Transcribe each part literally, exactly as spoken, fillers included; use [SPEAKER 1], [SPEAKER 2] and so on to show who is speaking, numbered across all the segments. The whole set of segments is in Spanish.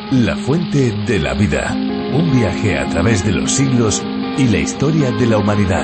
[SPEAKER 1] La fuente de la vida. Un viaje a través de los siglos y la historia de la humanidad.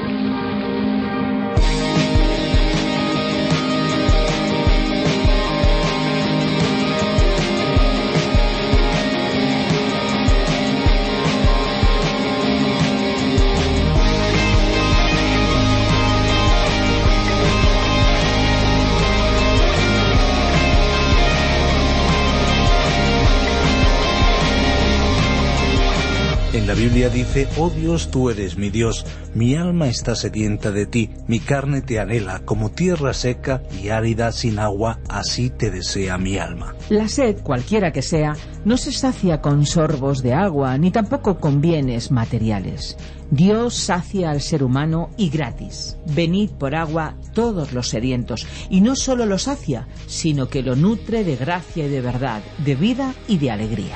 [SPEAKER 2] La Biblia dice: oh Dios, tú eres mi Dios, mi alma está sedienta de ti, mi carne te anhela, como tierra seca y árida sin agua, así te desea mi alma.
[SPEAKER 3] La sed, cualquiera que sea, no se sacia con sorbos de agua, ni tampoco con bienes materiales. Dios sacia al ser humano y gratis. Venid por agua todos los sedientos, y no solo lo sacia, sino que lo nutre de gracia y de verdad, de vida y de alegría.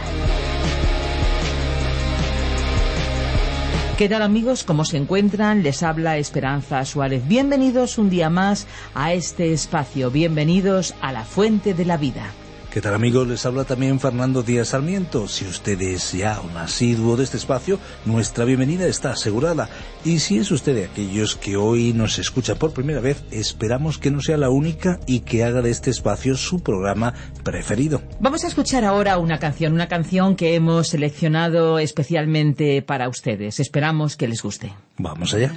[SPEAKER 3] ¿Qué tal, amigos? ¿Cómo se encuentran? Les habla Esperanza Suárez. Bienvenidos un día más a este espacio. Bienvenidos a la Fuente de la Vida.
[SPEAKER 2] ¿Qué tal, amigos? Les habla también Fernando Díaz Sarmiento. Si usted es ya un asiduo de este espacio, nuestra bienvenida está asegurada. Y si es usted de aquellos que hoy nos escucha por primera vez, esperamos que no sea la única y que haga de este espacio su programa preferido.
[SPEAKER 3] Vamos a escuchar ahora una canción, una canción que hemos seleccionado especialmente para ustedes. Esperamos que les guste.
[SPEAKER 2] Vamos allá.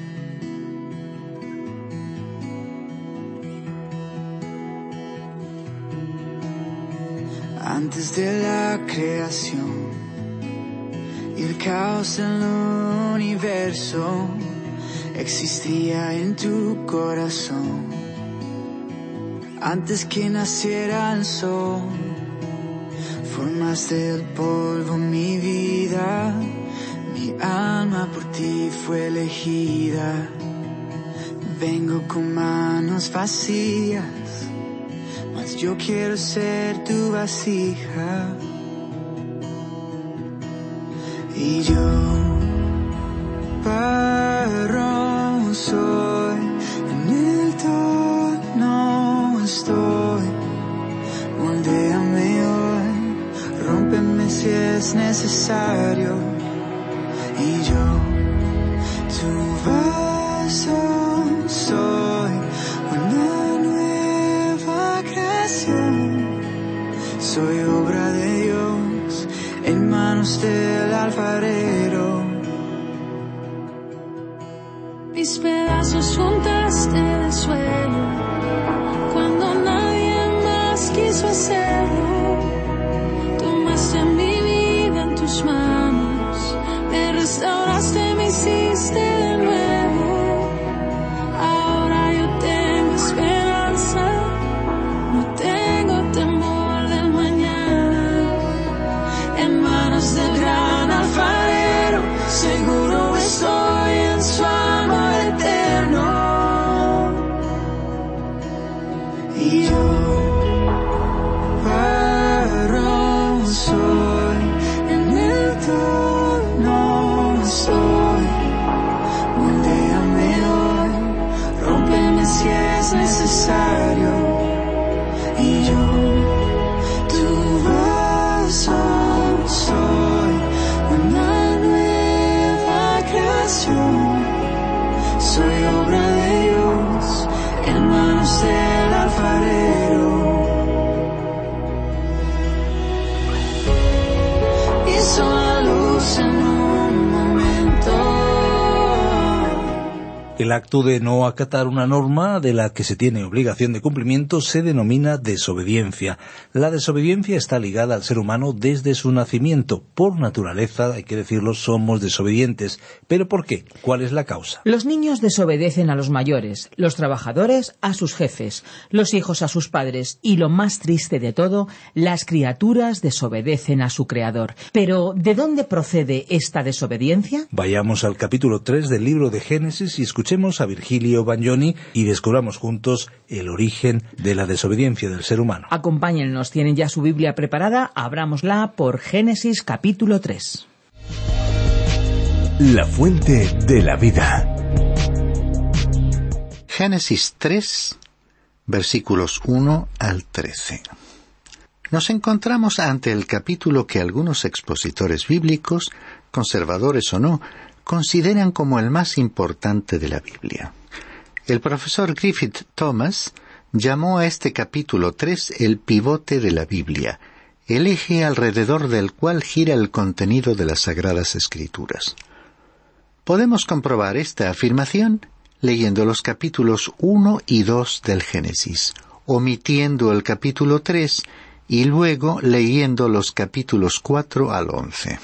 [SPEAKER 4] Antes de la creación y el caos en el universo, existía en tu corazón. Antes que naciera el sol, formaste el polvo mi vida. Mi alma por ti fue elegida. Vengo con manos vacías, mas yo quiero ser tu vasija. Y yo, barro soy, en el torno estoy. Moldéame hoy, rómpeme si es necesario. Y yo, tu vaso soy, una nueva creación. Soy obra de Dios, en manos del alfarero.
[SPEAKER 5] Mis pedazos juntaste del suelo, cuando nadie más quiso hacerlo. Tomaste mi vida en tus manos, me restauraste, me hiciste de nuevo. Ahora yo tengo esperanza, no tengo temor del mañana. En manos del gran alfarero, seguro estoy en su amor eterno. Y yo, varón soy, en el torno soy. Moldéame hoy, rómpeme si es necesario. Y yo, tu vaso soy, una nueva creación. Soy obra de Dios, en manos del alfarero. Hizo la luz en un momento.
[SPEAKER 2] El acto de no acatar una norma de la que se tiene obligación de cumplimiento se denomina desobediencia. La desobediencia está ligada al ser humano desde su nacimiento. Por naturaleza, hay que decirlo, somos desobedientes. ¿Pero por qué? ¿Cuál es la causa?
[SPEAKER 3] Los niños desobedecen a los mayores, los trabajadores a sus jefes, los hijos a sus padres y, lo más triste de todo, las criaturas desobedecen a su creador. Pero, ¿de dónde procede esta desobediencia?
[SPEAKER 2] Vayamos al capítulo tres del libro de Génesis y escuchemos a Virgilio Bagnoni y descubramos juntos el origen de la desobediencia del ser humano.
[SPEAKER 3] Acompáñennos, tienen ya su Biblia preparada, abrámosla por Génesis capítulo tres.
[SPEAKER 1] La fuente de la vida.
[SPEAKER 6] Génesis tres, versículos uno al trece. nos encontramos ante el capítulo que algunos expositores bíblicos, conservadores o no, consideran como el más importante de la Biblia. El profesor Griffith Thomas llamó a este capítulo tres el pivote de la Biblia, el eje alrededor del cual gira el contenido de las Sagradas Escrituras. Podemos comprobar esta afirmación leyendo los capítulos uno y dos del Génesis, omitiendo el capítulo tres y luego leyendo los capítulos cuatro al once.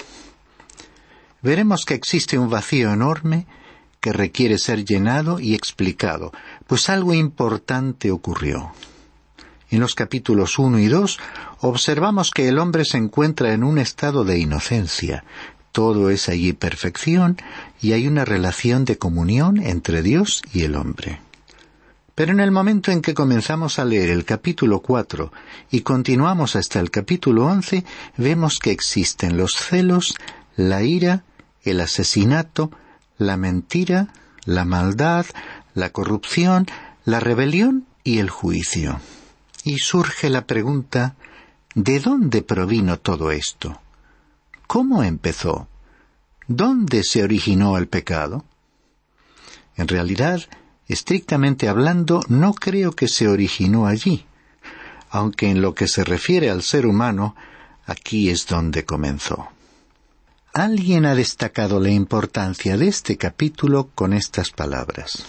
[SPEAKER 6] Veremos que existe un vacío enorme que requiere ser llenado y explicado, pues algo importante ocurrió. En los capítulos uno y dos observamos que el hombre se encuentra en un estado de inocencia. Todo es allí perfección y hay una relación de comunión entre Dios y el hombre. Pero en el momento en que comenzamos a leer el capítulo cuatro y continuamos hasta el capítulo once, vemos que existen los celos, la ira, el asesinato, la mentira, la maldad, la corrupción, la rebelión y el juicio. Y surge la pregunta, ¿de dónde provino todo esto? ¿Cómo empezó? ¿Dónde se originó el pecado? En realidad, estrictamente hablando, no creo que se originó allí, aunque en lo que se refiere al ser humano, aquí es donde comenzó. Alguien ha destacado la importancia de este capítulo con estas palabras.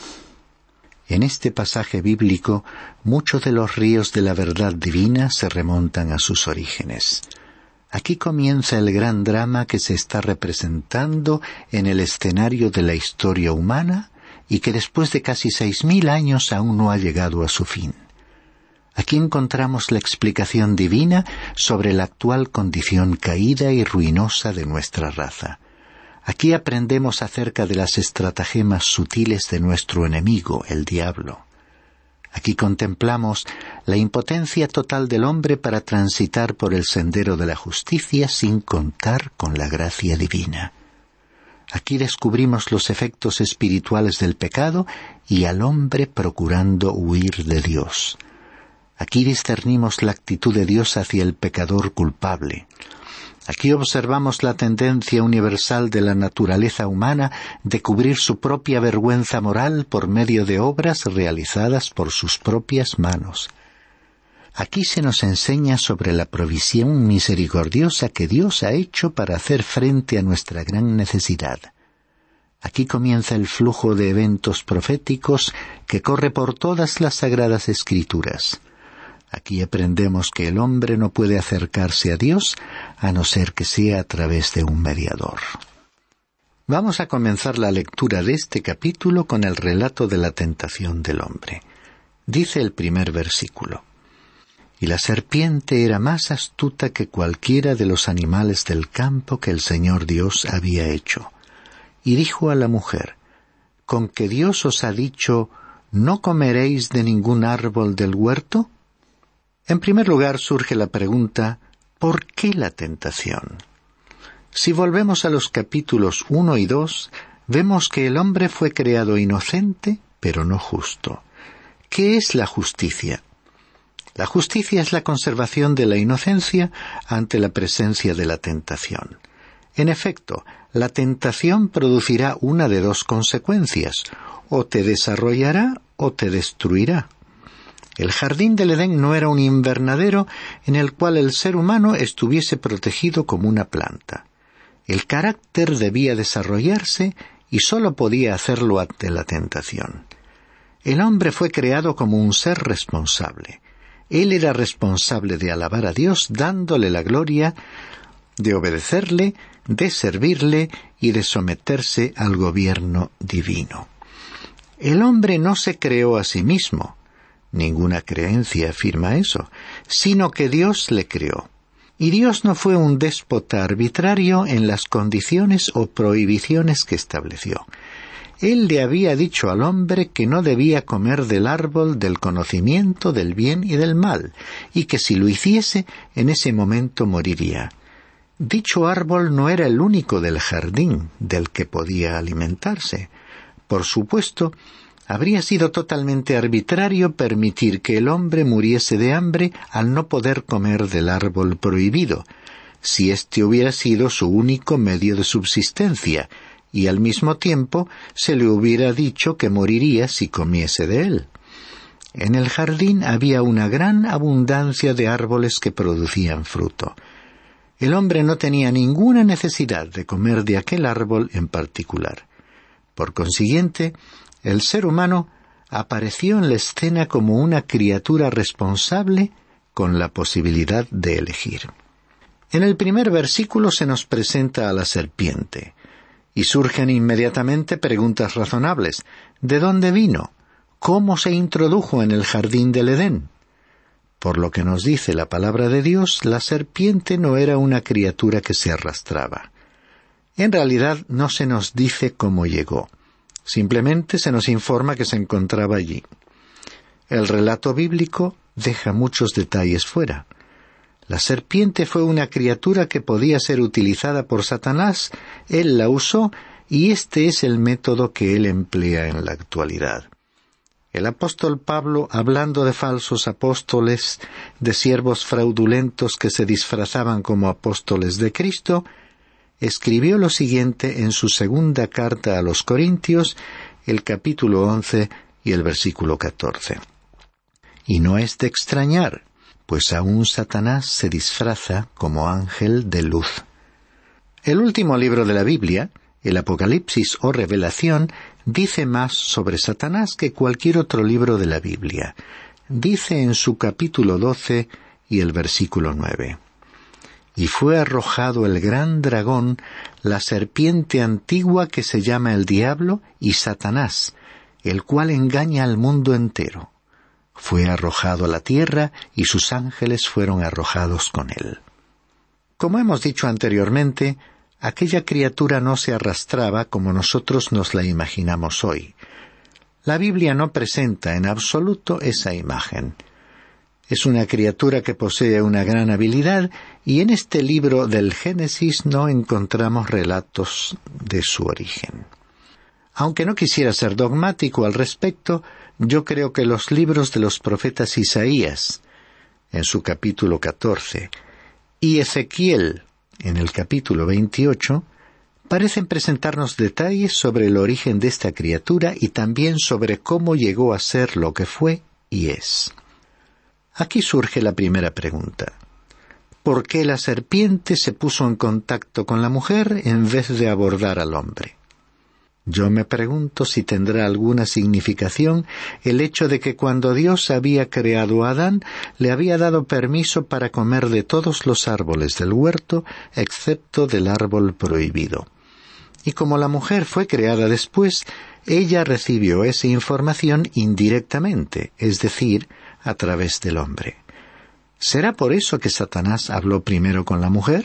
[SPEAKER 6] En este pasaje bíblico, muchos de los ríos de la verdad divina se remontan a sus orígenes. Aquí comienza el gran drama que se está representando en el escenario de la historia humana y que después de casi seis mil años aún no ha llegado a su fin. Aquí encontramos la explicación divina sobre la actual condición caída y ruinosa de nuestra raza. Aquí aprendemos acerca de las estratagemas sutiles de nuestro enemigo, el diablo. Aquí contemplamos la impotencia total del hombre para transitar por el sendero de la justicia sin contar con la gracia divina. Aquí descubrimos los efectos espirituales del pecado y al hombre procurando huir de Dios. Aquí discernimos la actitud de Dios hacia el pecador culpable. Aquí observamos la tendencia universal de la naturaleza humana de cubrir su propia vergüenza moral por medio de obras realizadas por sus propias manos. Aquí se nos enseña sobre la provisión misericordiosa que Dios ha hecho para hacer frente a nuestra gran necesidad. Aquí comienza el flujo de eventos proféticos que corre por todas las Sagradas Escrituras. Aquí aprendemos que el hombre no puede acercarse a Dios a no ser que sea a través de un mediador. Vamos a comenzar la lectura de este capítulo con el relato de la tentación del hombre. Dice el primer versículo: Y la serpiente era más astuta que cualquiera de los animales del campo que el Señor Dios había hecho. Y dijo a la mujer: ¿Con que Dios os ha dicho, no comeréis de ningún árbol del huerto? En primer lugar surge la pregunta, ¿por qué la tentación? Si volvemos a los capítulos uno y dos, vemos que el hombre fue creado inocente, pero no justo. ¿Qué es la justicia? La justicia es la conservación de la inocencia ante la presencia de la tentación. En efecto, la tentación producirá una de dos consecuencias, o te desarrollará o te destruirá. El jardín del Edén no era un invernadero en el cual el ser humano estuviese protegido como una planta. El carácter debía desarrollarse y sólo podía hacerlo ante la tentación. El hombre fue creado como un ser responsable. Él era responsable de alabar a Dios dándole la gloria, de obedecerle, de servirle y de someterse al gobierno divino. El hombre no se creó a sí mismo. Ninguna creencia afirma eso, sino que Dios le creó. Y Dios no fue un déspota arbitrario en las condiciones o prohibiciones que estableció. Él le había dicho al hombre que no debía comer del árbol del conocimiento del bien y del mal, y que si lo hiciese, en ese momento moriría. Dicho árbol no era el único del jardín del que podía alimentarse. Por supuesto, Habría sido totalmente arbitrario permitir que el hombre muriese de hambre al no poder comer del árbol prohibido, si éste hubiera sido su único medio de subsistencia, y al mismo tiempo se le hubiera dicho que moriría si comiese de él. En el jardín había una gran abundancia de árboles que producían fruto. El hombre no tenía ninguna necesidad de comer de aquel árbol en particular. Por consiguiente, el ser humano apareció en la escena como una criatura responsable con la posibilidad de elegir. En el primer versículo se nos presenta a la serpiente, y surgen inmediatamente preguntas razonables. ¿De dónde vino? ¿Cómo se introdujo en el jardín del Edén? Por lo que nos dice la palabra de Dios, la serpiente no era una criatura que se arrastraba. En realidad no se nos dice cómo llegó. Simplemente se nos informa que se encontraba allí. El relato bíblico deja muchos detalles fuera. La serpiente fue una criatura que podía ser utilizada por Satanás. Él la usó y este es el método que él emplea en la actualidad. El apóstol Pablo, hablando de falsos apóstoles, de siervos fraudulentos que se disfrazaban como apóstoles de Cristo, escribió lo siguiente en su segunda carta a los Corintios, el capítulo once y el versículo catorce. Y no es de extrañar, pues aún Satanás se disfraza como ángel de luz. El último libro de la Biblia, el Apocalipsis o Revelación, dice más sobre Satanás que cualquier otro libro de la Biblia. Dice en su capítulo doce y el versículo nueve. Y fue arrojado el gran dragón, la serpiente antigua que se llama el diablo y Satanás, el cual engaña al mundo entero. Fue arrojado a la tierra y sus ángeles fueron arrojados con él. Como hemos dicho anteriormente, aquella criatura no se arrastraba como nosotros nos la imaginamos hoy. La Biblia no presenta en absoluto esa imagen. Es una criatura que posee una gran habilidad y en este libro del Génesis no encontramos relatos de su origen. Aunque no quisiera ser dogmático al respecto, yo creo que los libros de los profetas Isaías, en su capítulo catorce, y Ezequiel, en el capítulo veintiocho, parecen presentarnos detalles sobre el origen de esta criatura y también sobre cómo llegó a ser lo que fue y es. Aquí surge la primera pregunta. ¿Por qué la serpiente se puso en contacto con la mujer en vez de abordar al hombre? Yo me pregunto si tendrá alguna significación el hecho de que cuando Dios había creado a Adán, le había dado permiso para comer de todos los árboles del huerto, excepto del árbol prohibido. Y como la mujer fue creada después, ella recibió esa información indirectamente, es decir, a través del hombre. ¿Será por eso que Satanás habló primero con la mujer?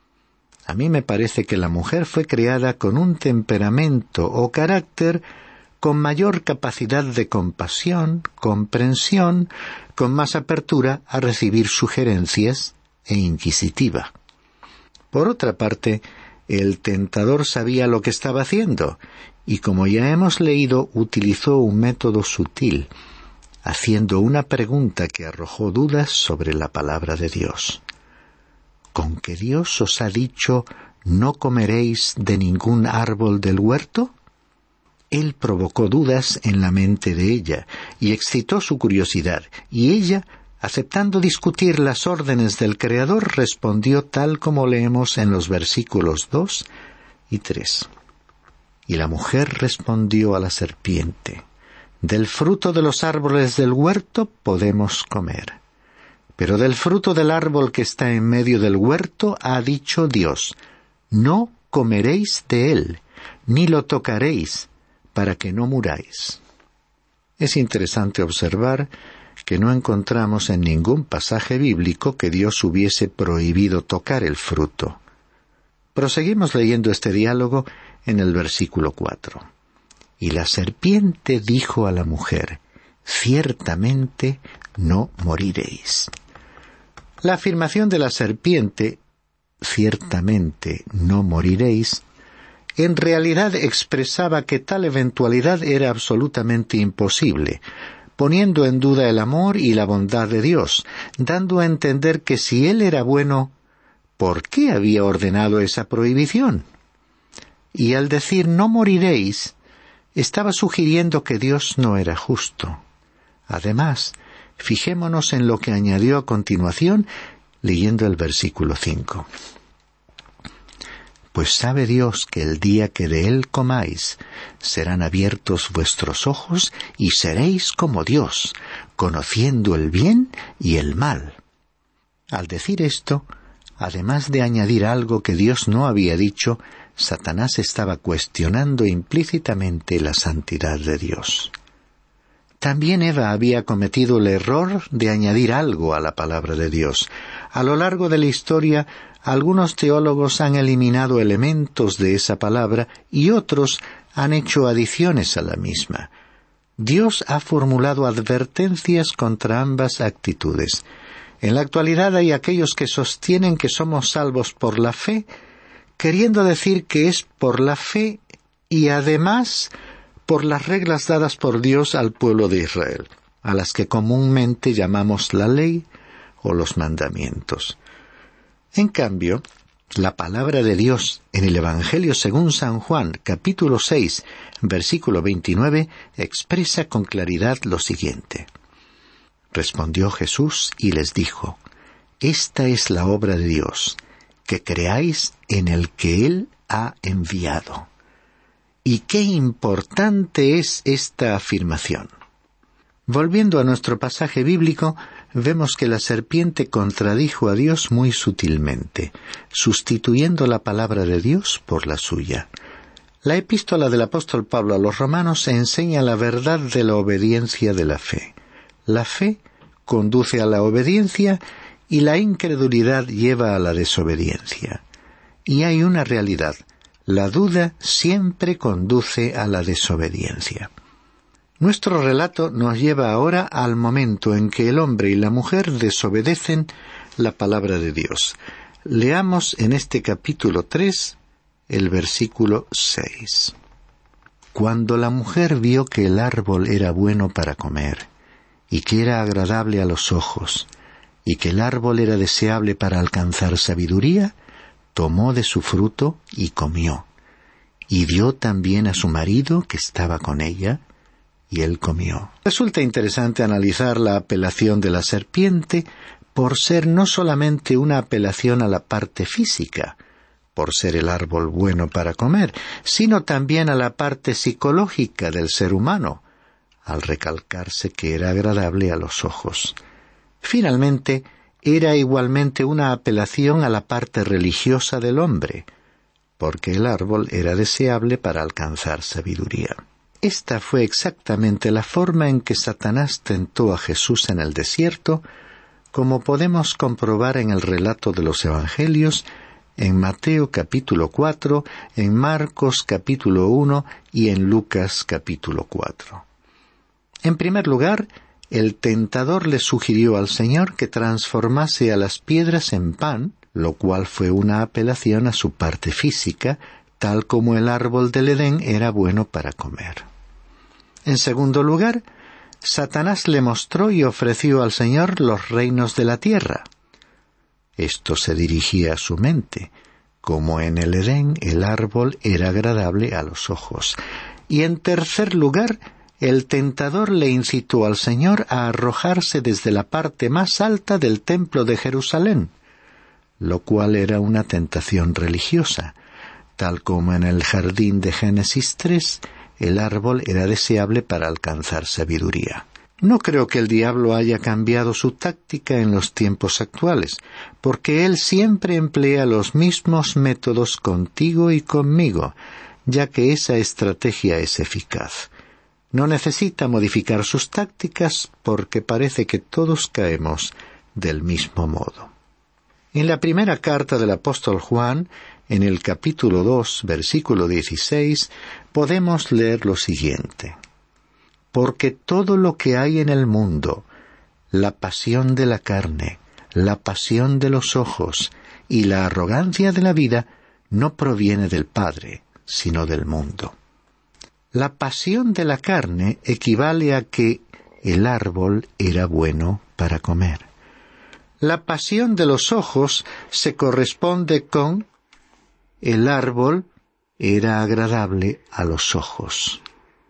[SPEAKER 6] A mí me parece que la mujer fue creada con un temperamento o carácter con mayor capacidad de compasión, comprensión, con más apertura a recibir sugerencias e inquisitiva. Por otra parte, el tentador sabía lo que estaba haciendo y, como ya hemos leído, utilizó un método sutil, haciendo una pregunta que arrojó dudas sobre la palabra de Dios. ¿Con que Dios os ha dicho, no comeréis de ningún árbol del huerto? Él provocó dudas en la mente de ella y excitó su curiosidad, y ella, aceptando discutir las órdenes del Creador, respondió tal como leemos en los versículos dos y tres. Y la mujer respondió a la serpiente, del fruto de los árboles del huerto podemos comer. Pero del fruto del árbol que está en medio del huerto ha dicho Dios, no comeréis de él, ni lo tocaréis, para que no muráis. Es interesante observar que no encontramos en ningún pasaje bíblico que Dios hubiese prohibido tocar el fruto. Proseguimos leyendo este diálogo en el versículo cuatro. Y la serpiente dijo a la mujer, ciertamente no moriréis. La afirmación de la serpiente, ciertamente no moriréis, en realidad expresaba que tal eventualidad era absolutamente imposible, poniendo en duda el amor y la bondad de Dios, dando a entender que si Él era bueno, ¿por qué había ordenado esa prohibición? Y al decir no moriréis, estaba sugiriendo que Dios no era justo. Además, fijémonos en lo que añadió a continuación, leyendo el versículo cinco. Pues sabe Dios que el día que de él comáis, serán abiertos vuestros ojos y seréis como Dios, conociendo el bien y el mal. Al decir esto, además de añadir algo que Dios no había dicho, Satanás estaba cuestionando implícitamente la santidad de Dios. También Eva había cometido el error de añadir algo a la palabra de Dios. A lo largo de la historia, algunos teólogos han eliminado elementos de esa palabra y otros han hecho adiciones a la misma. Dios ha formulado advertencias contra ambas actitudes. En la actualidad hay aquellos que sostienen que somos salvos por la fe, queriendo decir que es por la fe y además por las reglas dadas por Dios al pueblo de Israel, a las que comúnmente llamamos la ley o los mandamientos. En cambio, la palabra de Dios en el Evangelio según San Juan, capítulo seis, versículo veintinueve, expresa con claridad lo siguiente. Respondió Jesús y les dijo, «Esta es la obra de Dios, que creáis en el que Él ha enviado». ¿Y qué importante es esta afirmación? Volviendo a nuestro pasaje bíblico, vemos que la serpiente contradijo a Dios muy sutilmente, sustituyendo la palabra de Dios por la suya. La epístola del apóstol Pablo a los romanos enseña la verdad de la obediencia de la fe. La fe conduce a la obediencia y la incredulidad lleva a la desobediencia. Y hay una realidad. La duda siempre conduce a la desobediencia. Nuestro relato nos lleva ahora al momento en que el hombre y la mujer desobedecen la palabra de Dios. Leamos en este capítulo tres, el versículo seis. Cuando la mujer vio que el árbol era bueno para comer, y que era agradable a los ojos, y que el árbol era deseable para alcanzar sabiduría, tomó de su fruto y comió, y dio también a su marido que estaba con ella, y él comió. Resulta interesante analizar la apelación de la serpiente por ser no solamente una apelación a la parte física, por ser el árbol bueno para comer, sino también a la parte psicológica del ser humano, al recalcarse que era agradable a los ojos. Finalmente, era igualmente una apelación a la parte religiosa del hombre, porque el árbol era deseable para alcanzar sabiduría. Esta fue exactamente la forma en que Satanás tentó a Jesús en el desierto, como podemos comprobar en el relato de los Evangelios, en Mateo capítulo cuatro, en Marcos capítulo uno y en Lucas capítulo cuatro. En primer lugar, el tentador le sugirió al Señor que transformase a las piedras en pan, lo cual fue una apelación a su parte física, tal como el árbol del Edén era bueno para comer. En segundo lugar, Satanás le mostró y ofreció al Señor los reinos de la tierra. Esto se dirigía a su mente, como en el Edén el árbol era agradable a los ojos. Y en tercer lugar, el tentador le incitó al Señor a arrojarse desde la parte más alta del templo de Jerusalén, lo cual era una tentación religiosa. Tal como en el jardín de Génesis tres, el árbol era deseable para alcanzar sabiduría. No creo que el diablo haya cambiado su táctica en los tiempos actuales, porque él siempre emplea los mismos métodos contigo y conmigo, ya que esa estrategia es eficaz. No necesita modificar sus tácticas porque parece que todos caemos del mismo modo. En la primera carta del apóstol Juan, en el capítulo dos, versículo dieciséis, podemos leer lo siguiente. Porque todo lo que hay en el mundo, la pasión de la carne, la pasión de los ojos y la arrogancia de la vida, no proviene del Padre, sino del mundo. La pasión de la carne equivale a que el árbol era bueno para comer. La pasión de los ojos se corresponde con el árbol era agradable a los ojos.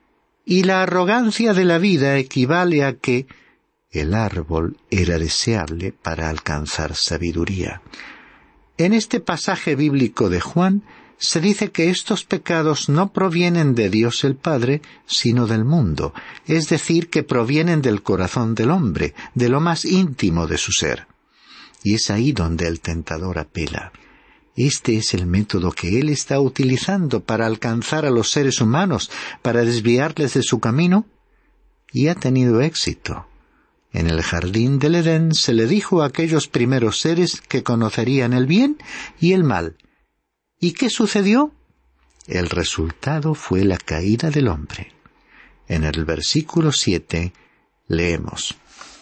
[SPEAKER 6] Y la arrogancia de la vida equivale a que el árbol era deseable para alcanzar sabiduría. En este pasaje bíblico de Juan se dice que estos pecados no provienen de Dios el Padre, sino del mundo, es decir, que provienen del corazón del hombre, de lo más íntimo de su ser. Y es ahí donde el tentador apela. Este es el método que él está utilizando para alcanzar a los seres humanos, para desviarles de su camino, y ha tenido éxito. En el jardín del Edén se le dijo a aquellos primeros seres que conocerían el bien y el mal. ¿Y qué sucedió? El resultado fue la caída del hombre. En el versículo siete leemos: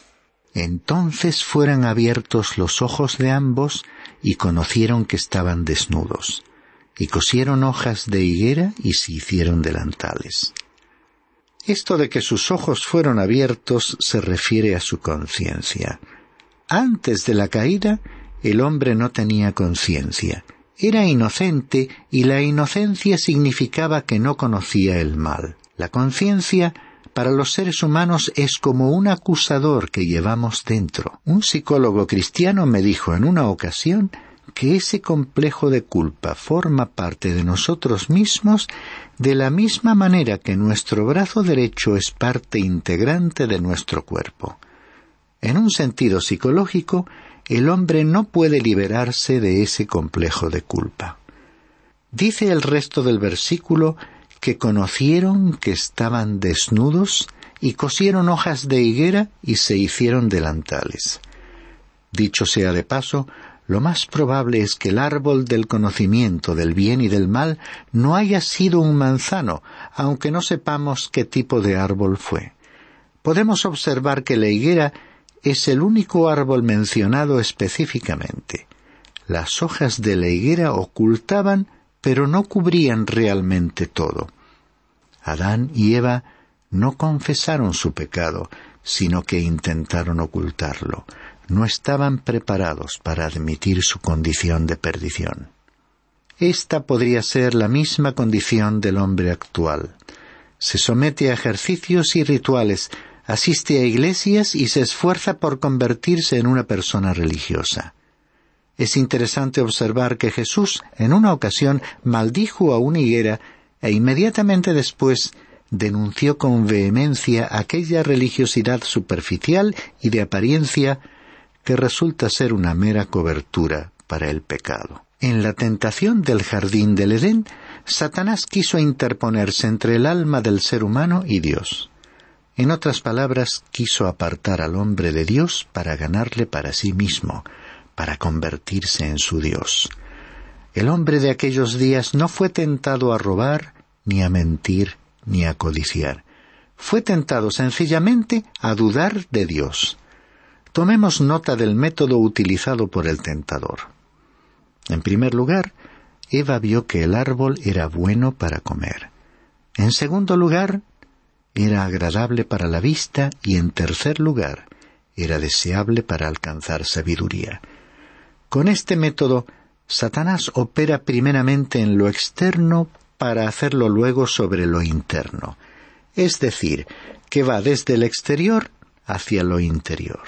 [SPEAKER 6] Entonces fueron abiertos los ojos de ambos y conocieron que estaban desnudos, y cosieron hojas de higuera y se hicieron delantales. Esto de que sus ojos fueron abiertos se refiere a su conciencia. Antes de la caída, el hombre no tenía conciencia. Era inocente y la inocencia significaba que no conocía el mal. La conciencia para los seres humanos es como un acusador que llevamos dentro. Un psicólogo cristiano me dijo en una ocasión que ese complejo de culpa forma parte de nosotros mismos de la misma manera que nuestro brazo derecho es parte integrante de nuestro cuerpo. En un sentido psicológico, el hombre no puede liberarse de ese complejo de culpa. Dice el resto del versículo que conocieron que estaban desnudos y cosieron hojas de higuera y se hicieron delantales. Dicho sea de paso, lo más probable es que el árbol del conocimiento del bien y del mal no haya sido un manzano, aunque no sepamos qué tipo de árbol fue. Podemos observar que la higuera es el único árbol mencionado específicamente. Las hojas de la higuera ocultaban, pero no cubrían realmente todo. Adán y Eva no confesaron su pecado, sino que intentaron ocultarlo. No estaban preparados para admitir su condición de perdición. Esta podría ser la misma condición del hombre actual. Se somete a ejercicios y rituales, asiste a iglesias y se esfuerza por convertirse en una persona religiosa. Es interesante observar que Jesús, en una ocasión, maldijo a una higuera e inmediatamente después denunció con vehemencia aquella religiosidad superficial y de apariencia que resulta ser una mera cobertura para el pecado. En la tentación del jardín del Edén, Satanás quiso interponerse entre el alma del ser humano y Dios. En otras palabras, quiso apartar al hombre de Dios para ganarle para sí mismo, para convertirse en su Dios. El hombre de aquellos días no fue tentado a robar, ni a mentir, ni a codiciar. Fue tentado sencillamente a dudar de Dios. Tomemos nota del método utilizado por el tentador. En primer lugar, Eva vio que el árbol era bueno para comer. En segundo lugar, era agradable para la vista y en tercer lugar, era deseable para alcanzar sabiduría. Con este método, Satanás opera primeramente en lo externo para hacerlo luego sobre lo interno. Es decir, que va desde el exterior hacia lo interior.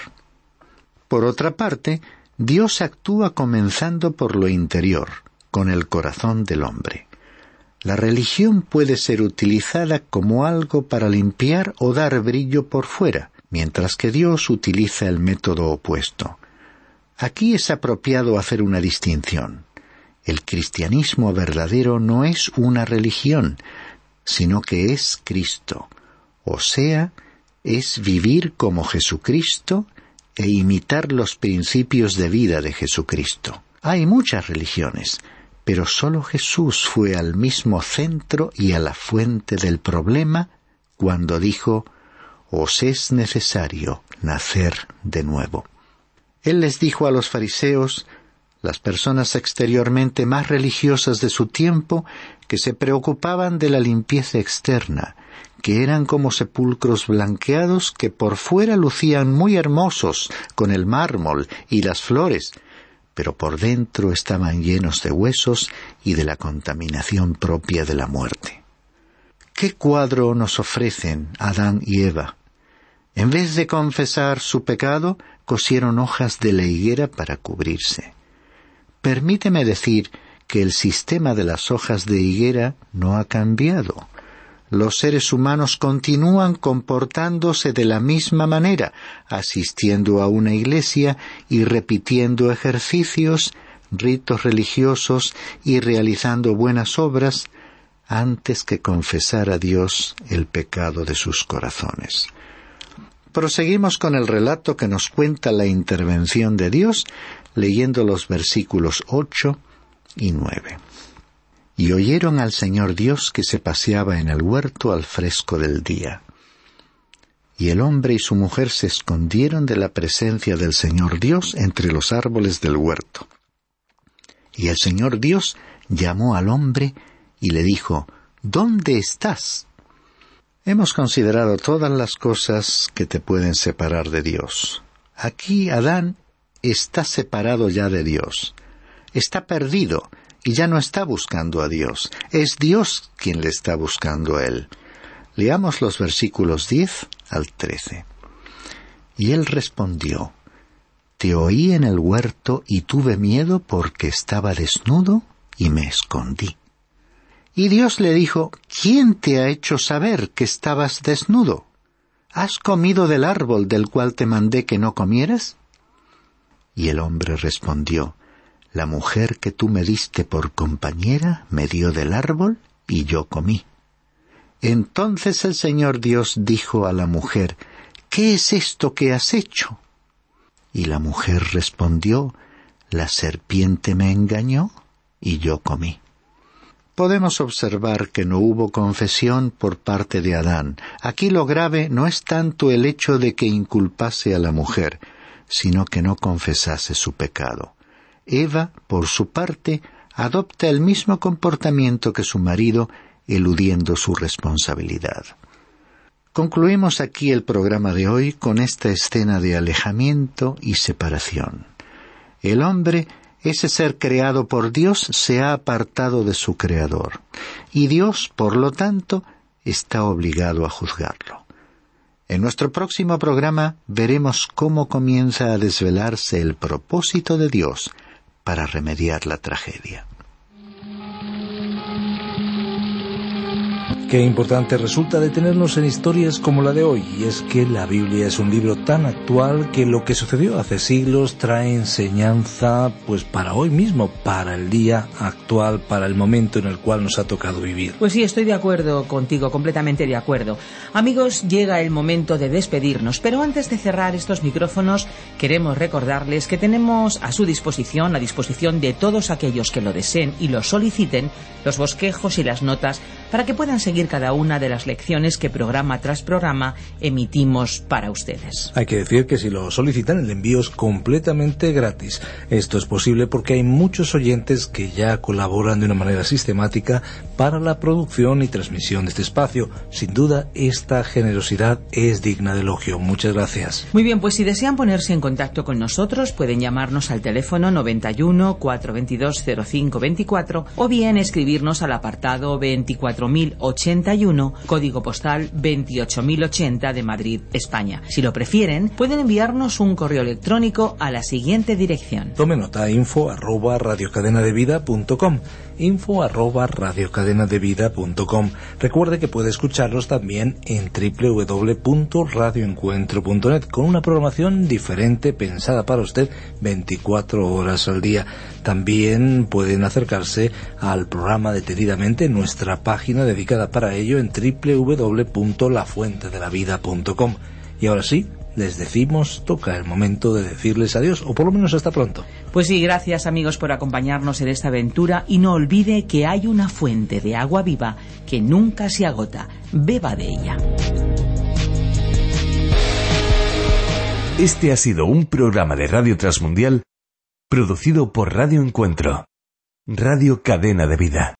[SPEAKER 6] Por otra parte, Dios actúa comenzando por lo interior, con el corazón del hombre. La religión puede ser utilizada como algo para limpiar o dar brillo por fuera, mientras que Dios utiliza el método opuesto. Aquí es apropiado hacer una distinción. El cristianismo verdadero no es una religión, sino que es Cristo. O sea, es vivir como Jesucristo e imitar los principios de vida de Jesucristo. Hay muchas religiones, pero solo Jesús fue al mismo centro y a la fuente del problema cuando dijo: «Os es necesario nacer de nuevo». Él les dijo a los fariseos: las personas exteriormente más religiosas de su tiempo, que se preocupaban de la limpieza externa, que eran como sepulcros blanqueados que por fuera lucían muy hermosos con el mármol y las flores, pero por dentro estaban llenos de huesos y de la contaminación propia de la muerte. ¿Qué cuadro nos ofrecen Adán y Eva? En vez de confesar su pecado, cosieron hojas de la higuera para cubrirse. Permíteme decir que el sistema de las hojas de higuera no ha cambiado. Los seres humanos continúan comportándose de la misma manera, asistiendo a una iglesia y repitiendo ejercicios, ritos religiosos y realizando buenas obras, antes que confesar a Dios el pecado de sus corazones. Proseguimos con el relato que nos cuenta la intervención de Dios, leyendo los versículos ocho y nueve. Y oyeron al Señor Dios que se paseaba en el huerto al fresco del día. Y el hombre y su mujer se escondieron de la presencia del Señor Dios entre los árboles del huerto. Y el Señor Dios llamó al hombre y le dijo, ¿dónde estás? Hemos considerado todas las cosas que te pueden separar de Dios. Aquí Adán está separado ya de Dios. Está perdido y ya no está buscando a Dios. Es Dios quien le está buscando a él. Leamos los versículos diez al trece. Y él respondió, te oí en el huerto y tuve miedo porque estaba desnudo y me escondí. Y Dios le dijo, ¿quién te ha hecho saber que estabas desnudo? ¿Has comido del árbol del cual te mandé que no comieras? Y el hombre respondió, la mujer que tú me diste por compañera me dio del árbol y yo comí. Entonces el Señor Dios dijo a la mujer, ¿qué es esto que has hecho? Y la mujer respondió, la serpiente me engañó y yo comí. Podemos observar que no hubo confesión por parte de Adán. Aquí lo grave no es tanto el hecho de que inculpase a la mujer, sino que no confesase su pecado. Eva, por su parte, adopta el mismo comportamiento que su marido, eludiendo su responsabilidad. Concluimos aquí el programa de hoy con esta escena de alejamiento y separación. El hombre, ese ser creado por Dios, se ha apartado de su Creador, y Dios, por lo tanto, está obligado a juzgarlo. En nuestro próximo programa veremos cómo comienza a desvelarse el propósito de Dios para remediar la tragedia.
[SPEAKER 2] Qué importante resulta detenernos en historias como la de hoy, y es que la Biblia es un libro tan actual que lo que sucedió hace siglos trae enseñanza pues para hoy mismo, para el día actual, para el momento en el cual nos ha tocado vivir.
[SPEAKER 3] Pues sí, estoy de acuerdo contigo, completamente de acuerdo. Amigos, llega el momento de despedirnos, pero antes de cerrar estos micrófonos queremos recordarles que tenemos a su disposición, a disposición de todos aquellos que lo deseen y lo soliciten, los bosquejos y las notas para que puedan seguir cada una de las lecciones que programa tras programa emitimos para ustedes.
[SPEAKER 2] Hay que decir que si lo solicitan, el envío es completamente gratis. Esto es posible porque hay muchos oyentes que ya colaboran de una manera sistemática para la producción y transmisión de este espacio. Sin duda, esta generosidad es digna de elogio. Muchas gracias.
[SPEAKER 3] Muy bien, pues si desean ponerse en contacto con nosotros, pueden llamarnos al teléfono noventa y uno, cuatrocientos veintidós, cero cinco veinticuatro o bien escribirnos al apartado veinticuatro mil ochenta y uno, código postal veintiocho mil ochenta de Madrid, España. Si lo prefieren, pueden enviarnos un correo electrónico a la siguiente dirección.
[SPEAKER 2] Tome nota, info arroba radiocadenadevida punto com, info arroba radiocadenadevida punto com. Recuerde que puede escucharlos también en doble u doble u doble u punto radio encuentro punto net con una programación diferente pensada para usted veinticuatro horas al día. También pueden acercarse al programa detenidamente en nuestra página dedicada para ello en doble u doble u doble u punto la fuente de la vida punto com. Y ahora sí, les decimos, toca el momento de decirles adiós, o por lo menos hasta pronto.
[SPEAKER 3] Pues sí, gracias amigos por acompañarnos en esta aventura, y no olvide que hay una fuente de agua viva que nunca se agota. Beba de ella.
[SPEAKER 1] Este ha sido un programa de Radio Transmundial Producido por Radio Encuentro, Radio Cadena de Vida.